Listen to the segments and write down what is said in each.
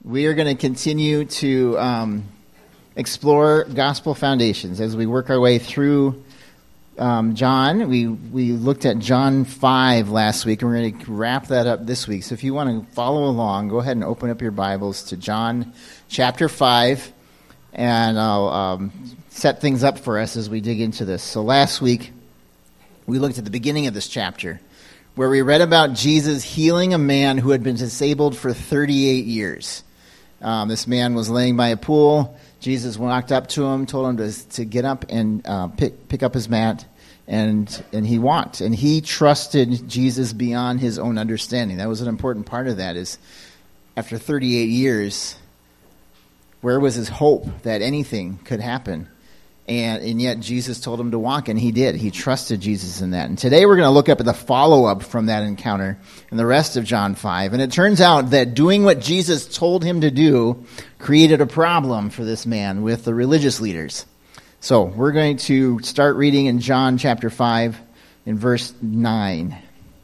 We are going to continue to explore gospel foundations as we work our way through John. We looked at John 5 last week, and we're going to wrap that up this week. So if you want to follow along, go ahead and open up your Bibles to John chapter 5, and I'll set things up for us as we dig into this. So last week, we looked at the beginning of this chapter, where we read about Jesus healing a man who had been disabled for 38 years. This man was laying by a pool. Jesus walked up to him, told him to get up and pick up his mat, and he walked. And he trusted Jesus beyond his own understanding. That was an important part of that, is after 38 years, where was his hope that anything could happen? And yet Jesus told him to walk, and he did. He trusted Jesus in that. And today we're going to look up at the follow-up from that encounter in the rest of John 5. And it turns out that doing what Jesus told him to do created a problem for this man with the religious leaders. So we're going to start reading in John chapter 5 in verse 9.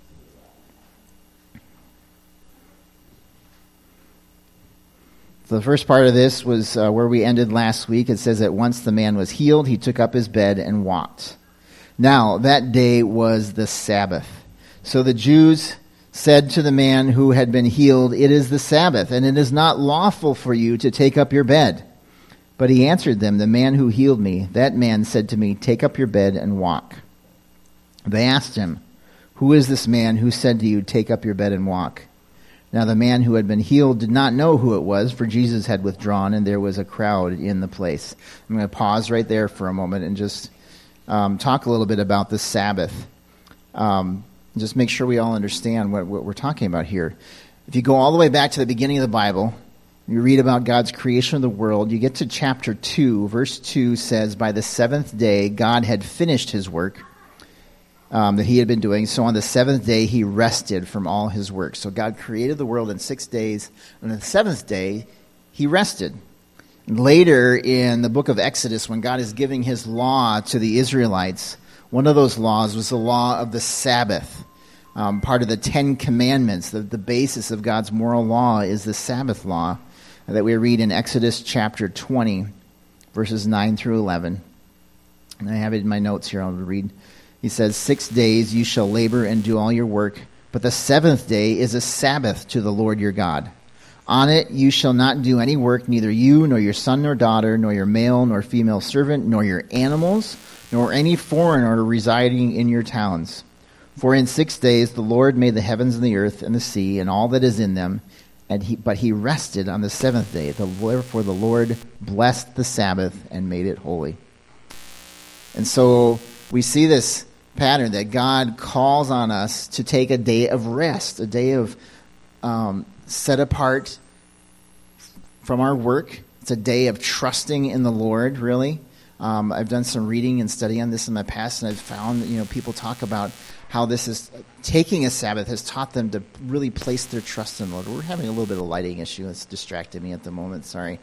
The first part of this was where we ended last week. It says that once the man was healed, he took up his bed and walked. Now, that day was the Sabbath. So the Jews said to the man who had been healed, "It is the Sabbath, and it is not lawful for you to take up your bed." But he answered them, "The man who healed me, that man said to me, 'Take up your bed and walk.'" They asked him, "Who is this man who said to you, 'Take up your bed and walk'?" Now the man who had been healed did not know who it was, for Jesus had withdrawn, and there was a crowd in the place. I'm going to pause right there for a moment and just talk a little bit about the Sabbath. Just make sure we all understand what we're talking about here. If you go all the way back to the beginning of the Bible, you read about God's creation of the world, you get to chapter 2. Verse 2 says, "By the seventh day God had finished his work that he had been doing. So on the seventh day, he rested from all his work." So God created the world in 6 days. And on the seventh day, he rested. And later in the book of Exodus, when God is giving his law to the Israelites, one of those laws was the law of the Sabbath. Part of the 10 Commandments, the basis of God's moral law is the Sabbath law that we read in Exodus chapter 20, verses 9 through 11. And I have it in my notes here. I'll read. He says, 6 days you shall labor and do all your work, but the seventh day is a Sabbath to the Lord your God. On it you shall not do any work, neither you, nor your son nor daughter, nor your male nor female servant, nor your animals, nor any foreigner residing in your towns. For in 6 days the Lord made the heavens and the earth and the sea and all that is in them, but he rested on the seventh day. Therefore the Lord blessed the Sabbath and made it holy. And so we see this pattern that God calls on us to take a day of rest, a day of set apart from our work. It's a day of trusting in the Lord, really. I've done some reading and study on this in my past, and I've found that, people talk about how this is taking a Sabbath has taught them to really place their trust in the Lord. We're having a little bit of a lighting issue. It's distracted me at the moment. Sorry.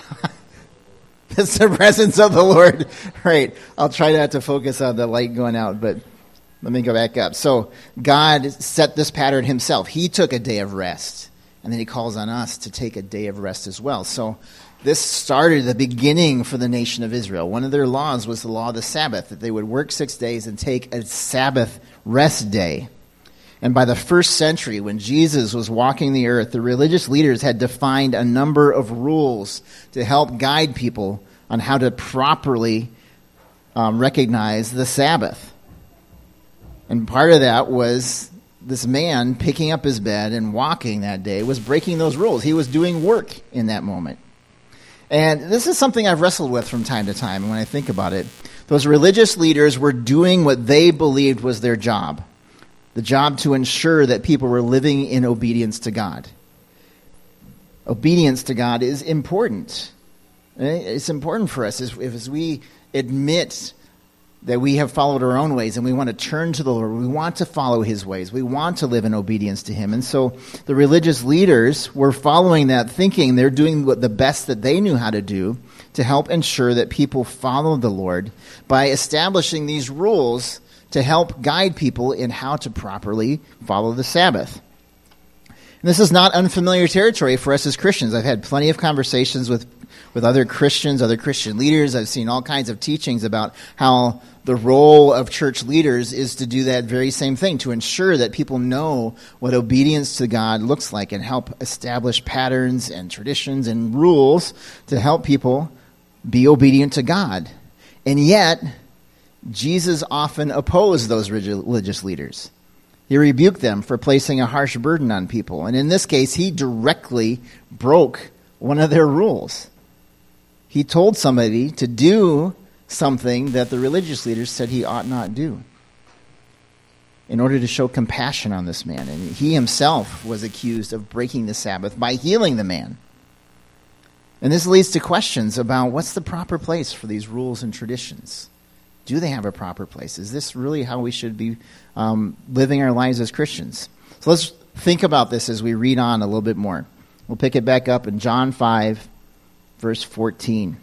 It's the presence of the Lord. Right. I'll try not to focus on the light going out, but let me go back up. So God set this pattern himself. He took a day of rest, and then he calls on us to take a day of rest as well. So this started the beginning for the nation of Israel. One of their laws was the law of the Sabbath, that they would work 6 days and take a Sabbath rest day. And by the first century, when Jesus was walking the earth, the religious leaders had defined a number of rules to help guide people on how to properly recognize the Sabbath. And part of that was this man picking up his bed and walking that day was breaking those rules. He was doing work in that moment. And this is something I've wrestled with from time to time. And when I think about it, those religious leaders were doing what they believed was their job. The job to ensure that people were living in obedience to God. Obedience to God is important. It's important for us as we admit that we have followed our own ways and we want to turn to the Lord. We want to follow his ways. We want to live in obedience to him. And so the religious leaders were following that, thinking they're doing the best that they knew how to do to help ensure that people followed the Lord by establishing these rules to help guide people in how to properly follow the Sabbath. And this is not unfamiliar territory for us as Christians. I've had plenty of conversations with other Christians, other Christian leaders. I've seen all kinds of teachings about how the role of church leaders is to do that very same thing, to ensure that people know what obedience to God looks like and help establish patterns and traditions and rules to help people be obedient to God. And yet, Jesus often opposed those religious leaders. He rebuked them for placing a harsh burden on people. And in this case, he directly broke one of their rules. He told somebody to do something that the religious leaders said he ought not do in order to show compassion on this man. And he himself was accused of breaking the Sabbath by healing the man. And this leads to questions about what's the proper place for these rules and traditions. Do they have a proper place? Is this really how we should be living our lives as Christians? So let's think about this as we read on a little bit more. We'll pick it back up in John 5, verse 14.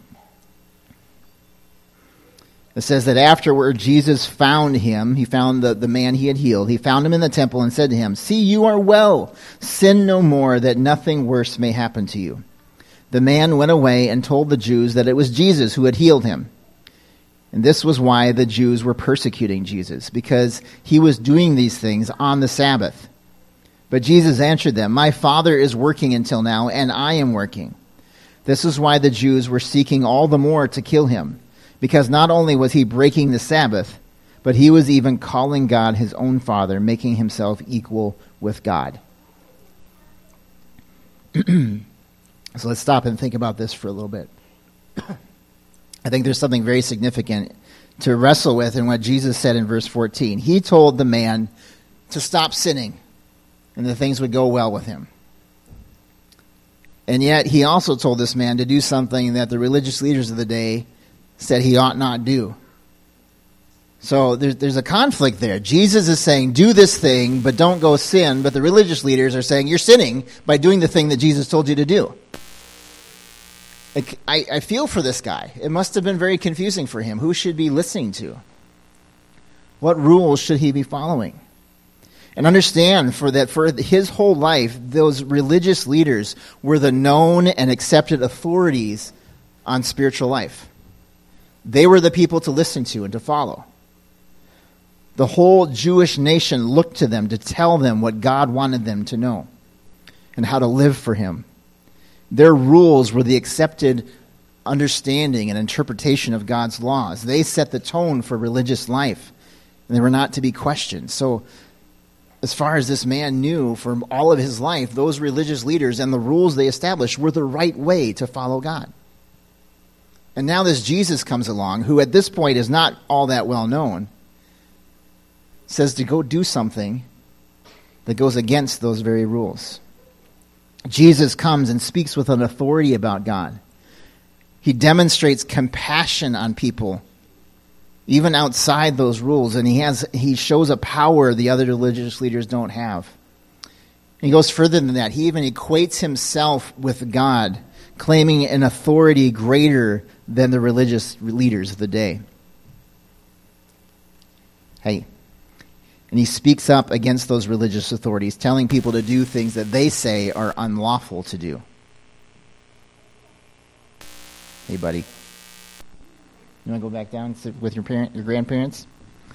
It says that afterward Jesus found him. He found the man he had healed. He found him in the temple and said to him, "See, you are well. Sin no more, that nothing worse may happen to you." The man went away and told the Jews that it was Jesus who had healed him. And this was why the Jews were persecuting Jesus, because he was doing these things on the Sabbath. But Jesus answered them, "My Father is working until now, and I am working." This is why the Jews were seeking all the more to kill him, because not only was he breaking the Sabbath, but he was even calling God his own Father, making himself equal with God. So let's stop and think about this for a little bit. I think there's something very significant to wrestle with in what Jesus said in verse 14. He told the man to stop sinning, and the things would go well with him. And yet he also told this man to do something that the religious leaders of the day said he ought not do. So there's a conflict there. Jesus is saying, do this thing, but don't go sin. But the religious leaders are saying, you're sinning by doing the thing that Jesus told you to do. I feel for this guy. It must have been very confusing for him. Who should be listening to? What rules should he be following? And understand for his whole life, those religious leaders were the known and accepted authorities on spiritual life. They were the people to listen to and to follow. The whole Jewish nation looked to them to tell them what God wanted them to know and how to live for him. Their rules were the accepted understanding and interpretation of God's laws. They set the tone for religious life, and they were not to be questioned. So, as far as this man knew from all of his life, those religious leaders and the rules they established were the right way to follow God. And now this Jesus comes along, who at this point is not all that well known, says to go do something that goes against those very rules. Jesus comes and speaks with an authority about God. He demonstrates compassion on people, even outside those rules, and he shows a power the other religious leaders don't have. He goes further than that. He even equates himself with God, claiming an authority greater than the religious leaders of the day. Hey. And he speaks up against those religious authorities, telling people to do things that they say are unlawful to do. Hey, buddy. You want to go back down and sit with your grandparents?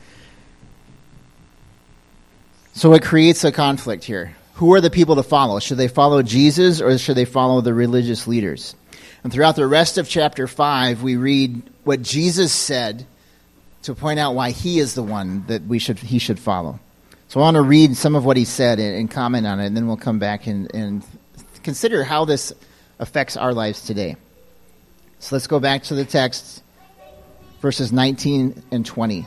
So it creates a conflict here. Who are the people to follow? Should they follow Jesus or should they follow the religious leaders? And throughout the rest of chapter 5, we read what Jesus said to point out why he is the one that he should follow. So I want to read some of what he said and comment on it, and then we'll come back and consider how this affects our lives today. So let's go back to the text, verses 19 and 20.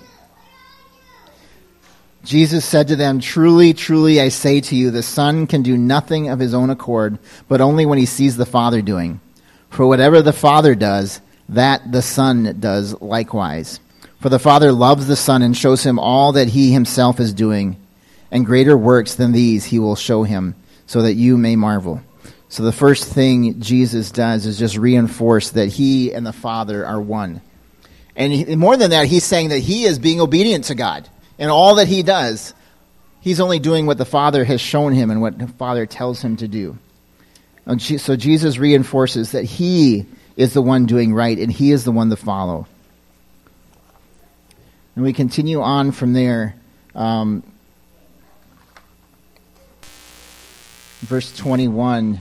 Jesus said to them, "Truly, truly, I say to you, the Son can do nothing of his own accord, but only when he sees the Father doing. For whatever the Father does, that the Son does likewise. For the Father loves the Son and shows him all that he himself is doing, and greater works than these he will show him, so that you may marvel." So the first thing Jesus does is just reinforce that he and the Father are one. And more than that, he's saying that he is being obedient to God in all that he does, He's only doing what the Father has shown him and what the Father tells him to do. And so Jesus reinforces that he is the one doing right and he is the one to follow. And we continue on from there. Verse 21,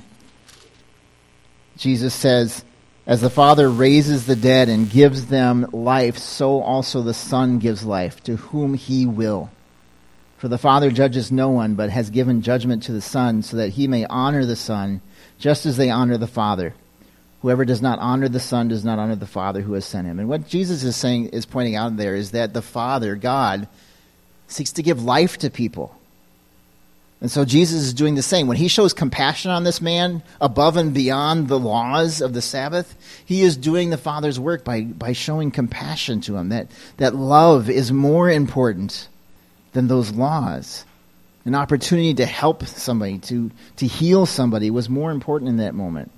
Jesus says, "As the Father raises the dead and gives them life, so also the Son gives life to whom he will. For the Father judges no one, but has given judgment to the Son, so that he may honor the Son, just as they honor the Father. Whoever does not honor the Son does not honor the Father who has sent him." And what Jesus is saying, is pointing out there, is that the Father, God, seeks to give life to people. And so Jesus is doing the same. When he shows compassion on this man above and beyond the laws of the Sabbath, he is doing the Father's work by showing compassion to him. That love is more important than those laws. An opportunity to help somebody, to heal somebody, was more important in that moment.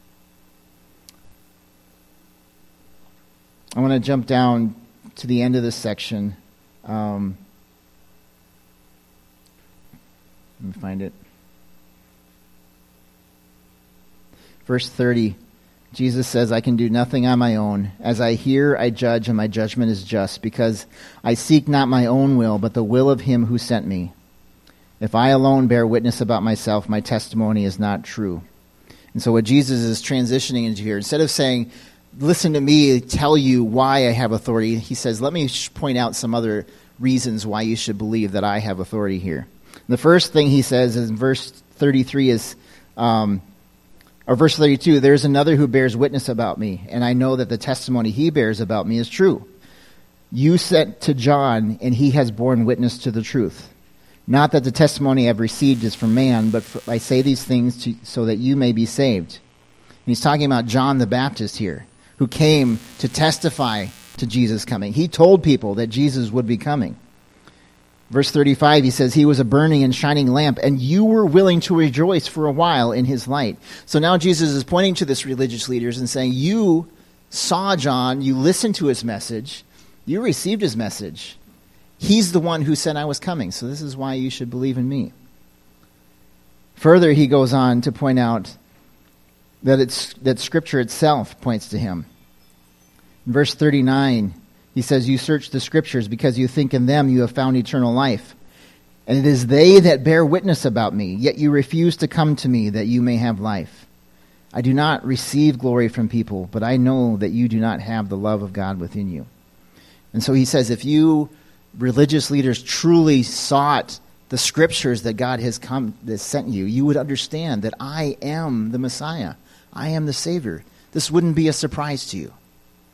I want to jump down to the end of this section. Let me find it. Verse 30, Jesus says, "I can do nothing on my own. As I hear, I judge, and my judgment is just, because I seek not my own will, but the will of him who sent me. If I alone bear witness about myself, my testimony is not true." And so what Jesus is transitioning into here, instead of saying, "Listen to me tell you why I have authority," he says, "Let me point out some other reasons why you should believe that I have authority here." The first thing he says in verse 33 is, or verse 32, "There is another who bears witness about me, and I know that the testimony he bears about me is true. You sent to John, and he has borne witness to the truth. Not that the testimony I've received is from man, but I say these things so that you may be saved." And he's talking about John the Baptist here, who came to testify to Jesus coming. He told people that Jesus would be coming. Verse 35, he says, "He was a burning and shining lamp, and you were willing to rejoice for a while in his light." So now Jesus is pointing to this religious leaders and saying, you saw John, you listened to his message, you received his message. He's the one who said I was coming, so this is why you should believe in me. Further, he goes on to point out that Scripture itself points to him. In verse 39, he says, "You search the Scriptures because you think in them you have found eternal life. And it is they that bear witness about me, yet you refuse to come to me that you may have life. I do not receive glory from people, but I know that you do not have the love of God within you." And so he says, if you religious leaders truly sought the Scriptures that God has sent you, you would understand that I am the Messiah. I am the Savior. This wouldn't be a surprise to you.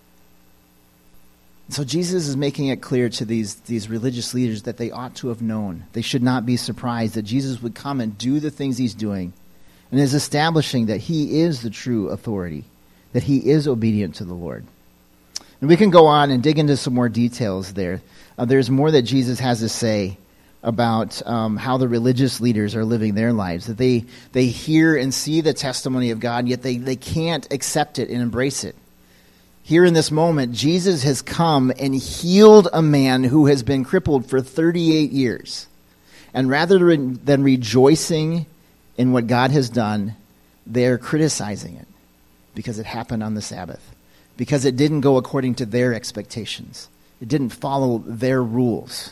So Jesus is making it clear to these religious leaders that they ought to have known. They should not be surprised that Jesus would come and do the things he's doing, and is establishing that he is the true authority, that he is obedient to the Lord. And we can go on and dig into some more details there. There's more that Jesus has to say about how the religious leaders are living their lives, that they hear and see the testimony of God, yet they can't accept it and embrace it. Here in this moment, Jesus has come and healed a man who has been crippled for 38 years. And rather than rejoicing in what God has done, they're criticizing it because it happened on the Sabbath, because it didn't go according to their expectations. It didn't follow their rules.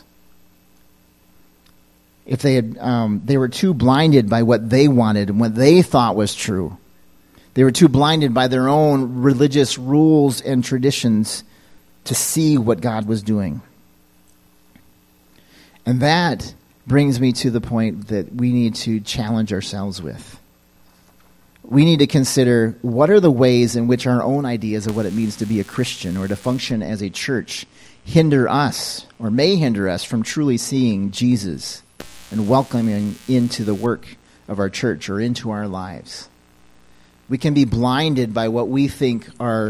If they were too blinded by what they wanted and what they thought was true. They were too blinded by their own religious rules and traditions to see what God was doing. And that brings me to the point that we need to challenge ourselves with. We need to consider what are the ways in which our own ideas of what it means to be a Christian or to function as a church hinder us or may hinder us from truly seeing Jesus and welcoming into the work of our church or into our lives. We can be blinded by what we think are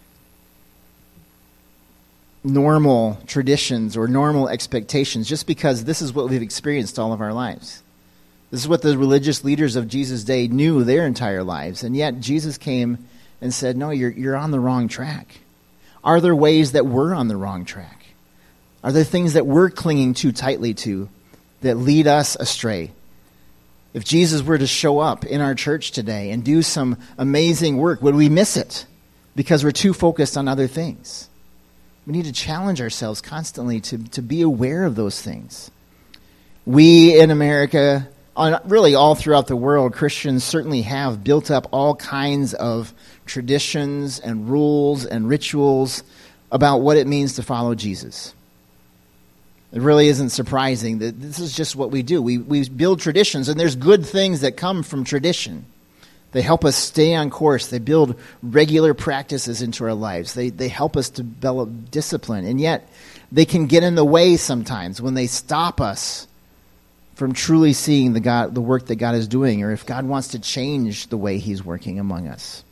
normal traditions or normal expectations just because this is what we've experienced all of our lives. This is what the religious leaders of Jesus' day knew their entire lives. And yet Jesus came and said, no, you're on the wrong track. Are there ways that we're on the wrong track? Are there things that we're clinging too tightly to that lead us astray. If Jesus were to show up in our church today and do some amazing work, would we miss it because we're too focused on other things? We need to challenge ourselves constantly to be aware of those things. We in America, really all throughout the world, Christians certainly have built up all kinds of traditions and rules and rituals about what it means to follow Jesus. It really isn't surprising that this is just what we do. We build traditions, and there's good things that come from tradition. They help us stay on course. They build regular practices into our lives. They help us develop discipline. And yet, they can get in the way sometimes when they stop us from truly seeing the work that God is doing, or if God wants to change the way he's working among us.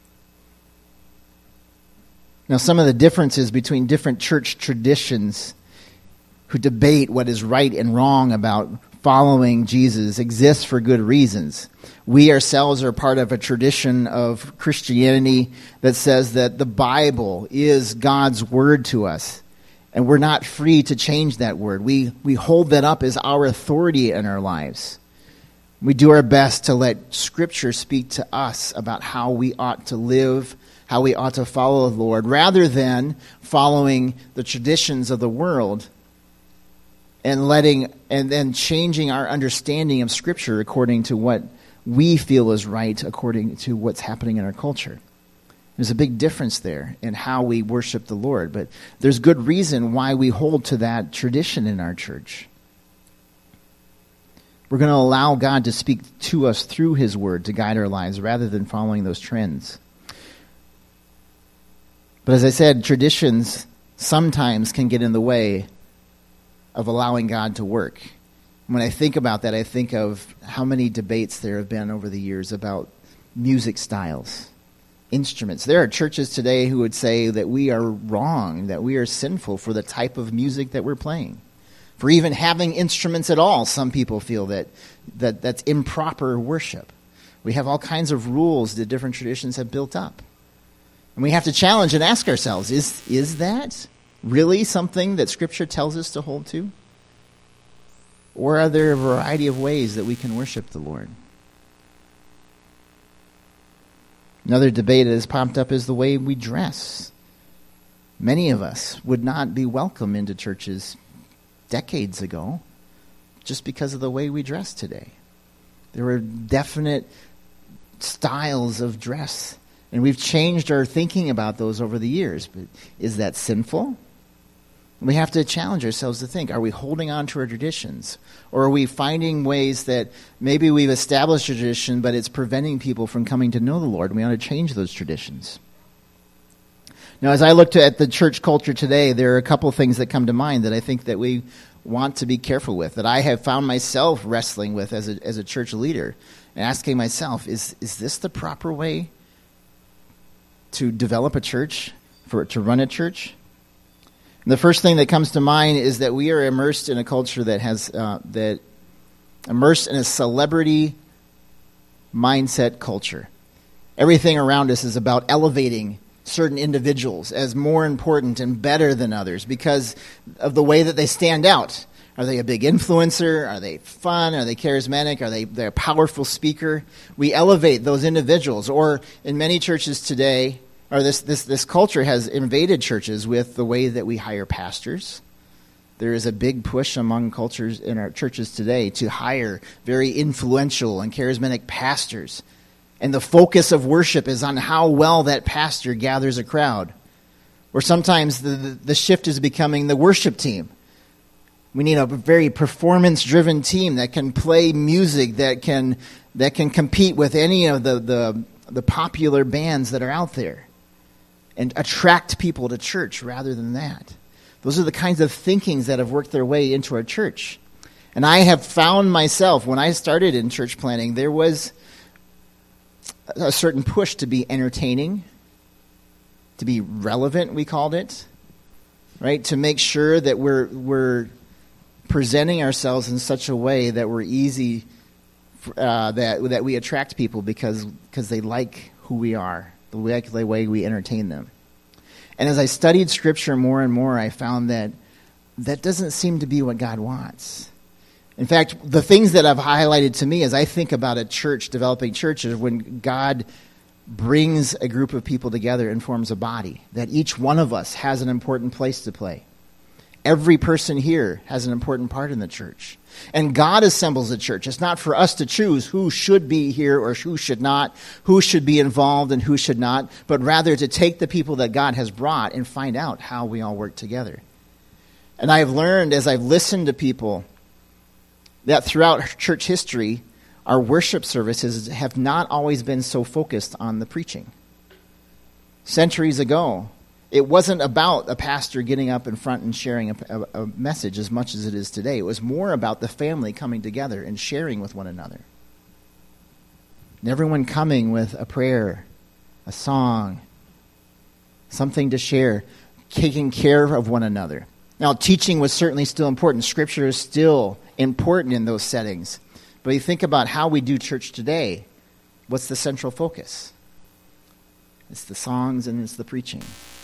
Now, some of the differences between different church traditions who debate what is right and wrong about following Jesus exists for good reasons. We ourselves are part of a tradition of Christianity that says that the Bible is God's word to us, and we're not free to change that word. We hold that up as our authority in our lives. We do our best to let Scripture speak to us about how we ought to live, how we ought to follow the Lord, rather than following the traditions of the world and then changing our understanding of Scripture according to what we feel is right, according to what's happening in our culture. There's a big difference there in how we worship the Lord, but there's good reason why we hold to that tradition in our church. We're going to allow God to speak to us through his word to guide our lives rather than following those trends. But as I said, traditions sometimes can get in the way of allowing God to work. When I think about that, I think of how many debates there have been over the years about music styles, instruments. There are churches today who would say that we are wrong, that we are sinful for the type of music that we're playing. For even having instruments at all, some people feel that's improper worship. We have all kinds of rules that different traditions have built up. And we have to challenge and ask ourselves, is that really something that Scripture tells us to hold to? Or are there a variety of ways that we can worship the Lord? Another debate that has popped up is the way we dress. Many of us would not be welcome into churches decades ago just because of the way we dress today. There were definite styles of dress, and we've changed our thinking about those over the years. But is that sinful? We have to challenge ourselves to think, are we holding on to our traditions? Or are we finding ways that maybe we've established a tradition, but it's preventing people from coming to know the Lord, and we ought to change those traditions? Now, as I look at the church culture today, there are a couple of things that come to mind that I think that we want to be careful with, that I have found myself wrestling with as a church leader, and asking myself, is this the proper way to develop a church, to run a church? And the first thing that comes to mind is that we are immersed in a culture that has immersed in a celebrity mindset culture. Everything around us is about elevating certain individuals as more important and better than others because of the way that they stand out. Are they a big influencer? Are they fun? Are they charismatic? Are they a powerful speaker? We elevate those individuals. Or in many churches today, or this culture has invaded churches with the way that we hire pastors. There is a big push among cultures in our churches today to hire very influential and charismatic pastors. And the focus of worship is on how well that pastor gathers a crowd. Or sometimes the shift is becoming the worship team. We need a very performance-driven team that can play music, that can compete with any of the popular bands that are out there, and attract people to church rather than that. Those are the kinds of thinkings that have worked their way into our church. And I have found myself, when I started in church planning, there was a certain push to be entertaining, to be relevant, we called it, right? To make sure that we're presenting ourselves in such a way that we're easy, that we attract people because they like who we are, the way we entertain them. And as I studied Scripture more and more, I found that doesn't seem to be what God wants. In fact, the things that have highlighted to me as I think about a church, developing church, is when God brings a group of people together and forms a body, that each one of us has an important place to play. Every person here has an important part in the church. And God assembles the church. It's not for us to choose who should be here or who should not, who should be involved and who should not, but rather to take the people that God has brought and find out how we all work together. And I have learned as I've listened to people that throughout church history, our worship services have not always been so focused on the preaching. Centuries ago, it wasn't about a pastor getting up in front and sharing a message as much as it is today. It was more about the family coming together and sharing with one another. And everyone coming with a prayer, a song, something to share, taking care of one another. Now, teaching was certainly still important. Scripture is still important in those settings. But you think about how we do church today. What's the central focus? It's the songs and it's the preaching.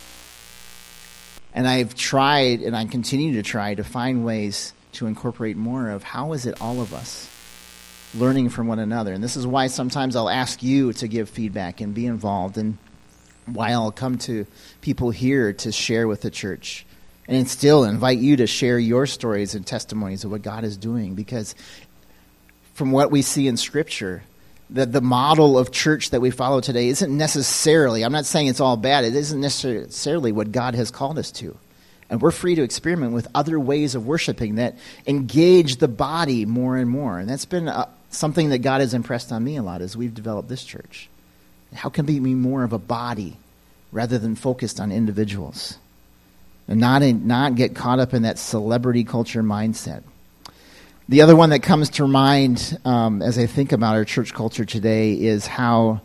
And I've tried, and I continue to try, to find ways to incorporate more of how is it all of us learning from one another. And this is why sometimes I'll ask you to give feedback and be involved, and why I'll come to people here to share with the church. And still invite you to share your stories and testimonies of what God is doing. Because from what we see in Scripture, that the model of church that we follow today isn't necessarily, I'm not saying it's all bad, it isn't necessarily what God has called us to. And we're free to experiment with other ways of worshiping that engage the body more and more. And that's been something that God has impressed on me a lot as we've developed this church. How can we be more of a body rather than focused on individuals? And not get caught up in that celebrity culture mindset. The other one that comes to mind as I think about our church culture today is how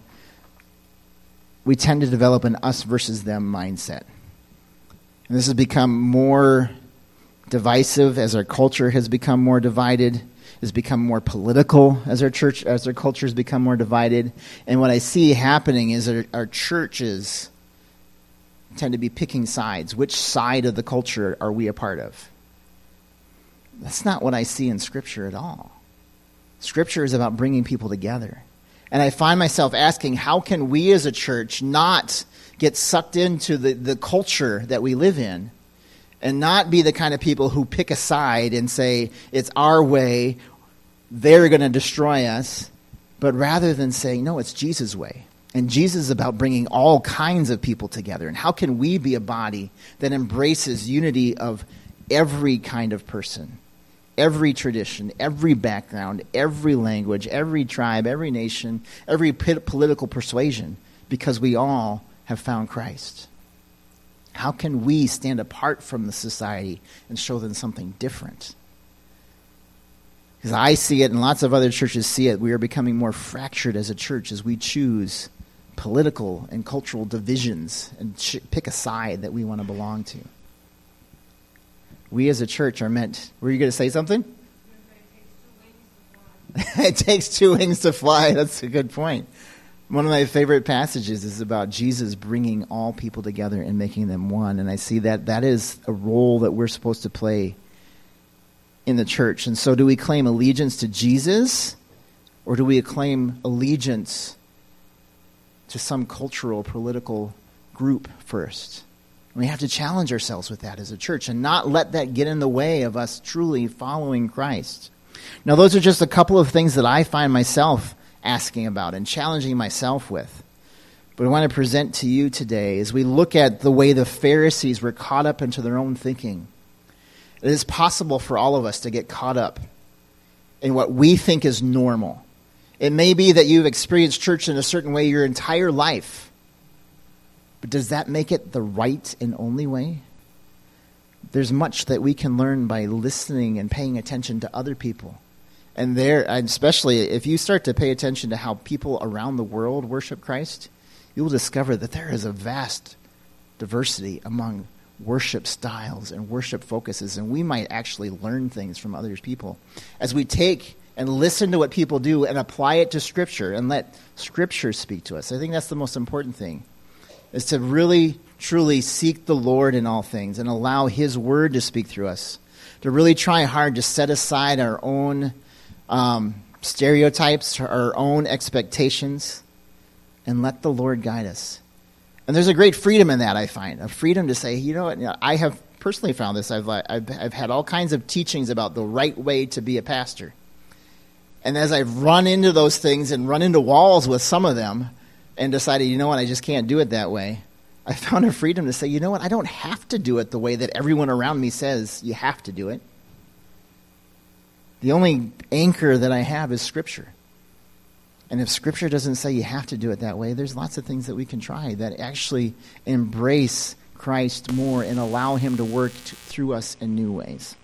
we tend to develop an us versus them mindset. And this has become more divisive as our culture has become more divided. It's become more political as our culture has become more divided. And what I see happening is our churches tend to be picking sides. Which side of the culture are we a part of? That's not what I see in Scripture at all. Scripture is about bringing people together. And I find myself asking, how can we as a church not get sucked into the culture that we live in and not be the kind of people who pick a side and say, it's our way, they're going to destroy us, but rather than saying, no, it's Jesus' way. And Jesus is about bringing all kinds of people together. And how can we be a body that embraces unity of every kind of person, every tradition, every background, every language, every tribe, every nation, every political persuasion, because we all have found Christ? How can we stand apart from the society and show them something different? Because I see it and lots of other churches see it. We are becoming more fractured as a church as we choose political and cultural divisions and pick a side that we want to belong to. We as a church are meant... Were you going to say something? It takes two wings to fly. That's a good point. One of my favorite passages is about Jesus bringing all people together and making them one. And I see that is a role that we're supposed to play in the church. And so do we claim allegiance to Jesus, or do we claim allegiance to some cultural, political group first? We have to challenge ourselves with that as a church and not let that get in the way of us truly following Christ. Now, those are just a couple of things that I find myself asking about and challenging myself with. But I want to present to you today as we look at the way the Pharisees were caught up into their own thinking. It is possible for all of us to get caught up in what we think is normal. It may be that you've experienced church in a certain way your entire life. But does that make it the right and only way? There's much that we can learn by listening and paying attention to other people. And especially if you start to pay attention to how people around the world worship Christ, you will discover that there is a vast diversity among worship styles and worship focuses. And we might actually learn things from other people as we take and listen to what people do and apply it to Scripture and let Scripture speak to us. I think that's the most important thing, is to really, truly seek the Lord in all things and allow His Word to speak through us. to really try hard to set aside our own stereotypes, our own expectations, and let the Lord guide us. And there's a great freedom in that, I find. A freedom to say, you know what, I have personally found this. I've had all kinds of teachings about the right way to be a pastor. And as I've run into those things and run into walls with some of them and decided, you know what, I just can't do it that way, I found a freedom to say, you know what, I don't have to do it the way that everyone around me says you have to do it. The only anchor that I have is Scripture. And if Scripture doesn't say you have to do it that way, there's lots of things that we can try that actually embrace Christ more and allow him to work through us in new ways.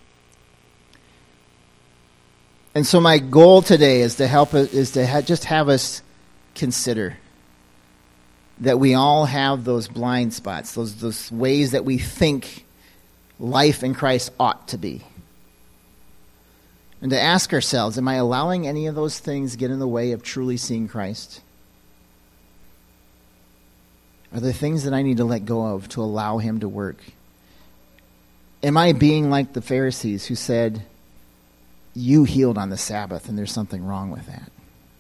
And so my goal today is to help us, just have us consider that we all have those blind spots, those ways that we think life in Christ ought to be. And to ask ourselves, am I allowing any of those things get in the way of truly seeing Christ? Are there things that I need to let go of to allow him to work? Am I being like the Pharisees who said, you healed on the Sabbath and there's something wrong with that?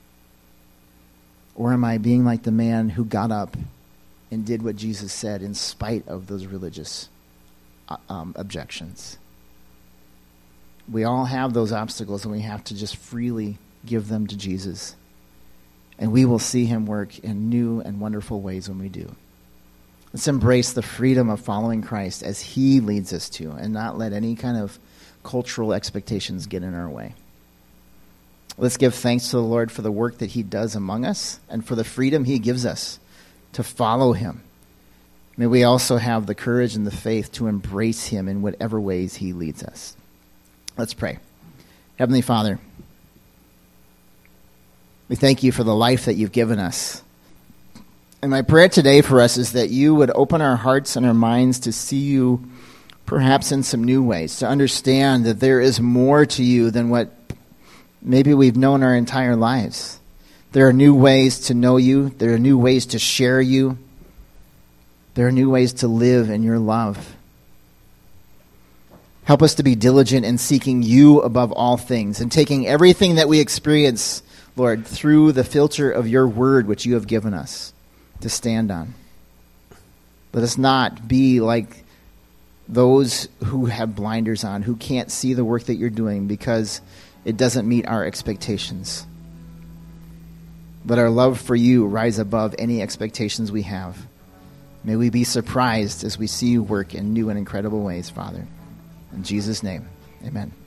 Or am I being like the man who got up and did what Jesus said in spite of those religious objections? We all have those obstacles, and we have to just freely give them to Jesus. And we will see him work in new and wonderful ways when we do. Let's embrace the freedom of following Christ as he leads us to, and not let any kind of cultural expectations get in our way. Let's give thanks to the Lord for the work that he does among us and for the freedom he gives us to follow him. May we also have the courage and the faith to embrace him in whatever ways he leads us. Let's pray. Heavenly Father, we thank you for the life that you've given us. And my prayer today for us is that you would open our hearts and our minds to see you perhaps in some new ways, to understand that there is more to you than what maybe we've known our entire lives. There are new ways to know you. There are new ways to share you. There are new ways to live in your love. Help us to be diligent in seeking you above all things and taking everything that we experience, Lord, through the filter of your word, which you have given us to stand on. Let us not be like those who have blinders on, who can't see the work that you're doing because it doesn't meet our expectations. Let our love for you rise above any expectations we have. May we be surprised as we see you work in new and incredible ways, Father. In Jesus' name, amen.